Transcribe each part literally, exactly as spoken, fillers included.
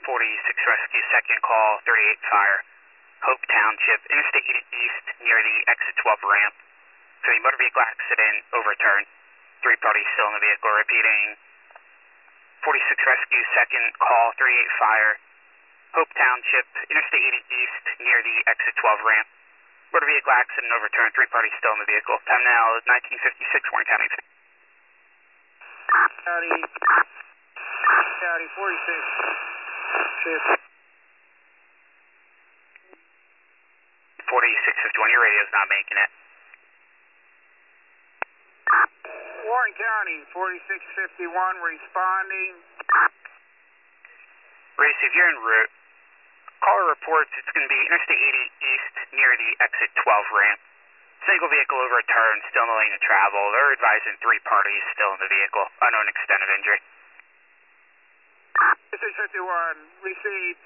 forty-six Rescue, second call, thirty-eight Fire, Hope Township, Interstate eighty East, near the exit twelve ramp. So the motor vehicle accident overturned. Three parties still in the vehicle. Repeating, forty-six Rescue, second call, thirty-eight Fire, Hope Township, Interstate eighty East, near the exit twelve ramp. Motor vehicle accident overturned. Three parties still in the vehicle. Time now is nineteen fifty-six, Warren County. County, County forty-six, fifty. forty-six fifty-one, your radio's not making it. Warren County, forty-six fifty-one, responding. Race, if you're en route, caller reports it's going to be Interstate eighty East near the exit twelve ramp. Single vehicle overturned, still in the lane of travel. They're advising three parties still in the vehicle. Unknown extent of injury. forty-six fifty-one, received.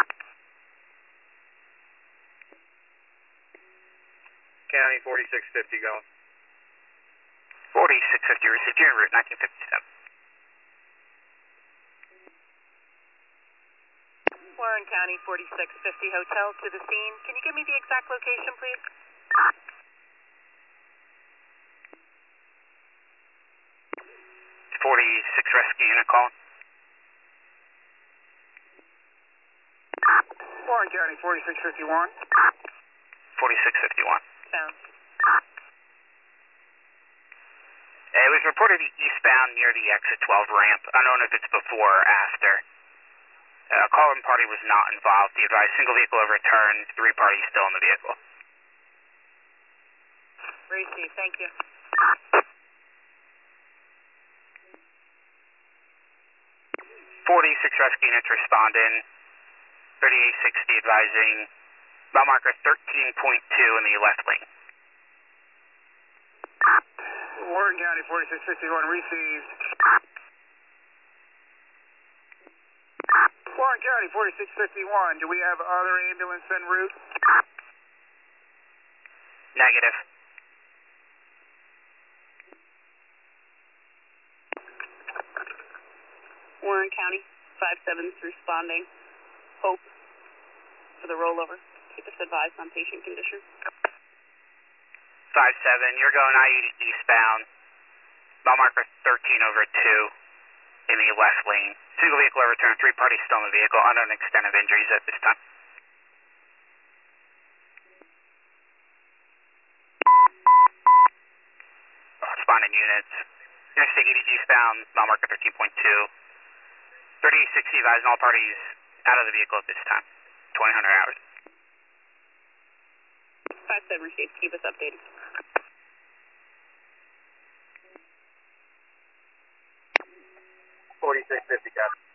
County, forty-six fifty going. forty-six fifty, received. You're en route, nineteen fifty-seven. Warren County, forty-six fifty Hotel to the scene. Can you give me the exact location, please? forty-six Rescue unit calling. Warren County, forty-six fifty-one. forty-six fifty-one. Sound. It was reported eastbound near the exit twelve ramp. Unknown if it's before or after. Uh, calling party was not involved. The advised single vehicle overturned. Three parties still in the vehicle. Receive, thank you. forty-six Rescue units responding. thirty-eight sixty advising mile marker thirteen point two in the left lane. Warren County, forty-six fifty-one, received. Warren County, forty-six fifty-one, do we have other ambulance en route? Negative. Warren County, five seven's responding. Hope for the rollover. Keep us advised on patient condition. five seven, you're going I eighty eastbound. Mile marker thirteen over two in the left lane. Single vehicle overturned, three parties still in the vehicle. Unknown extent of injuries at this time. Responding units. Interstate eighty eastbound, mile marker thirteen point two. thirty-eight sixty advising all parties out of the vehicle at this time. twenty hundred hours. five seven received. Keep us updated. forty-six fifty, got it.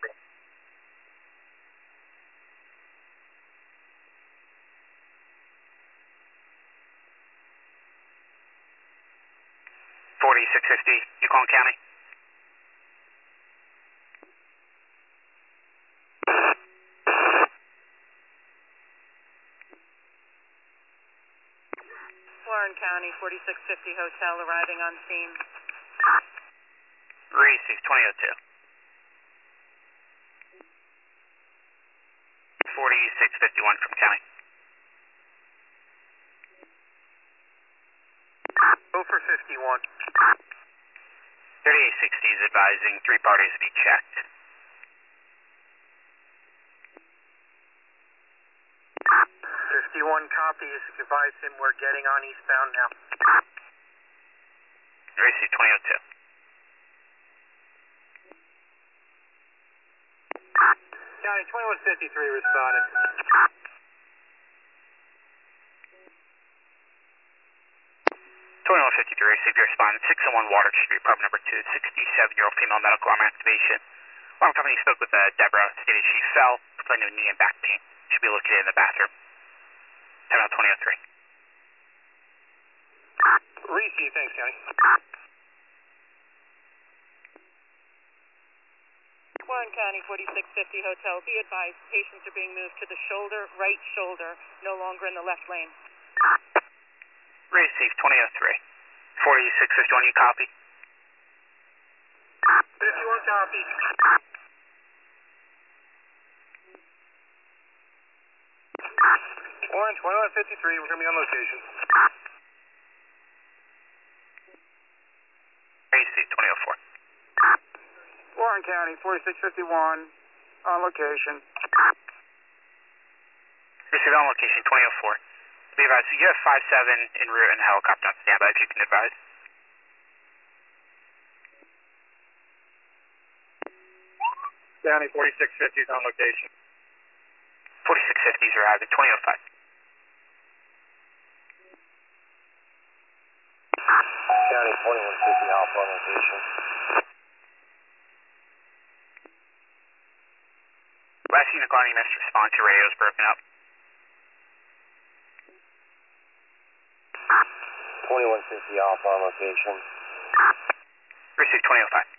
forty-six fifty, Yukon County. Warren County, forty-six fifty Hotel arriving on scene. Receive twenty oh two. forty-six fifty-one from County. Over fifty-one. thirty-eight sixty is advising three parties be checked. fifty-one copies, advise him we're getting on eastbound now. Receive twenty oh two. County, twenty-one fifty-three responded. twenty-one fifty-three, received your respondent. six oh one Water Street, apartment number two, sixty-seven-year-old female medical arm activation. Alarm company spoke with uh, Deborah, stated she fell, complaining of knee and back pain. Should be located in the bathroom. ten oh twenty oh three. Receive, thanks, County. Warren County, forty-six fifty Hotel. Be advised, patients are being moved to the shoulder, right shoulder, no longer in the left lane. Receive twenty oh three. forty-six fifty-one, you copy? fifty-one copy. Warren, twenty-one fifty-three, we're going to be on location. A C twenty oh four. Warren County, forty-six fifty-one, on location. Received on location twenty oh four. Be advised, you have five seven en route and a helicopter on standby if you can advise. County, forty-six fifty is on location. forty-six fifties arrived at twenty oh five. County, forty-one fifty Alpha on location. Last unit calling, you missed response, your radio is broken up. twenty-one fifty Alpha on location. Received twenty oh five.